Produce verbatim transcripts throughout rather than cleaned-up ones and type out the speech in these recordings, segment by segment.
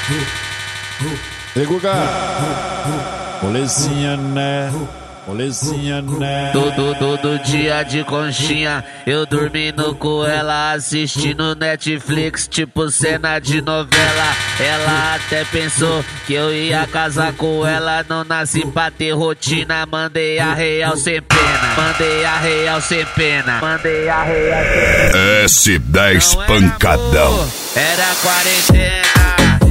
Ei, Guga, molezinha, né? Molezinha, né? Todo, todo dia de conchinha, eu dormindo com ela, assistindo Netflix, tipo cena de novela. Ela até pensou que eu ia casar com ela, não nasci pra ter rotina. Mandei a real sem pena, mandei a real sem pena, mandei a real sem pena. S dez pancadão. Era quarentena.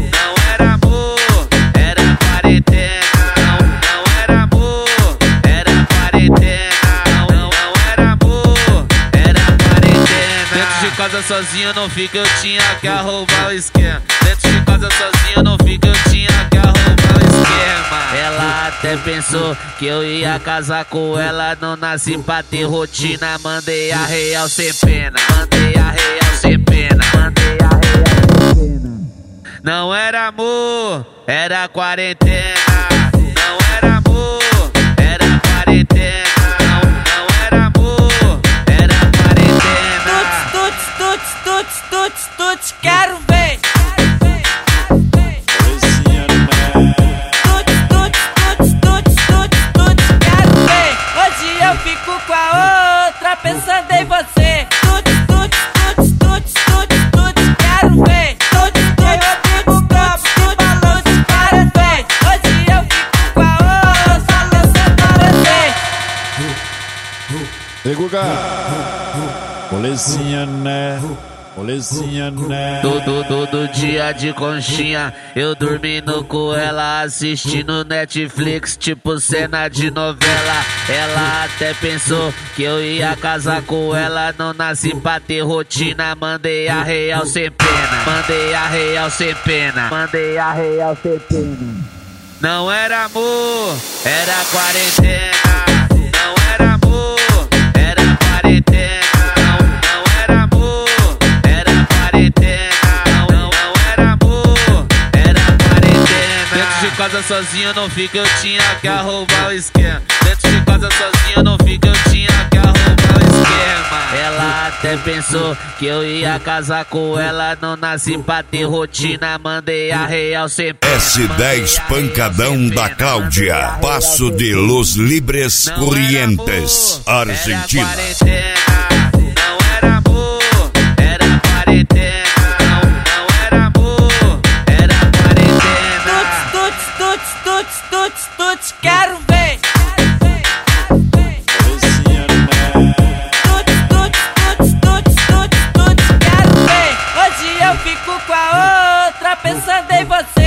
Casa sozinho não fica, eu tinha que arrombar o esquema. Dentro de casa sozinho não fica, eu tinha que arrombar o esquema. Ela até pensou que eu ia casar com ela, não nasci pra ter rotina. Mandei a real sem pena, mandei a real sem pena, mandei a real sem pena. Não era amor, era quarentena. Não era amor, era quarentena. Tuts, tuts, tuts, quero ver. Tuts, tuts, tuts, tuts, tuts, tuts, quero ver. Hoje eu fico com a outra pensando em você. Tuts, tuts, tuts, tuts, tuts, tuts, quero ver. Tuts, tuts, tuts, tuts, tuts, tuts, quero ver. Hoje eu fico com a outra pensando em você. Ei, Guga, molezinha, né? Molezinha, né? Todo, todo dia de conchinha, eu dormindo com ela, assistindo Netflix, tipo cena de novela. Ela até pensou que eu ia casar com ela, não nasci pra ter rotina. Mandei a real sem pena, mandei a real sem pena, mandei a real sem pena. Não era amor, era quarentena. Não era amor, era quarentena. Casa sozinho não fica, eu tinha que arrombar o esquema. Dentro de casa sozinho não fica, eu tinha que arrombar o esquema. Ela até pensou que eu ia casar com ela, não nasci pra ter rotina. Mandei a real sem pena. S dez pancadão da Cláudia, Passo de Los Libres, Corrientes, Argentina. Não era amor, era quarentena. Tuts, tuts, tuts, quero ver. Tuts, tuts, tuts, tuts, tuts, tuts, quero ver. Hoje eu fico com a outra pensando em você.